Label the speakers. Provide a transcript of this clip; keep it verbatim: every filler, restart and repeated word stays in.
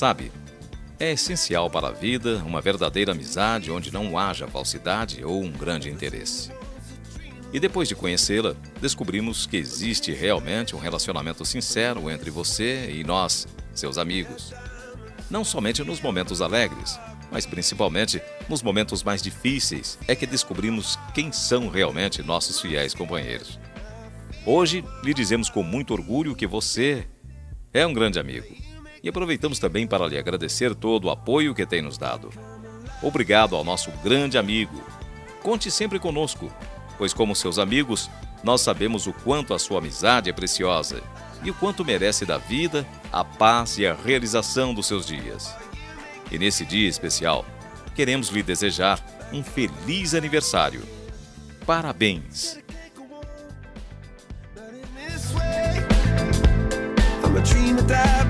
Speaker 1: Sabe, é essencial para a vida uma verdadeira amizade onde não haja falsidade ou um grande interesse. E depois de conhecê-la, descobrimos que existe realmente um relacionamento sincero entre você e nós, seus amigos. Não somente nos momentos alegres, mas principalmente nos momentos mais difíceis é que descobrimos quem são realmente nossos fiéis companheiros. Hoje, lhe dizemos com muito orgulho que você é um grande amigo. E aproveitamos também para lhe agradecer todo o apoio que tem nos dado. Obrigado ao nosso grande amigo. Conte sempre conosco, pois como seus amigos, nós sabemos o quanto a sua amizade é preciosa e o quanto merece da vida a paz e a realização dos seus dias. E nesse dia especial, queremos lhe desejar um feliz aniversário. Parabéns!
Speaker 2: I'm a dreamer that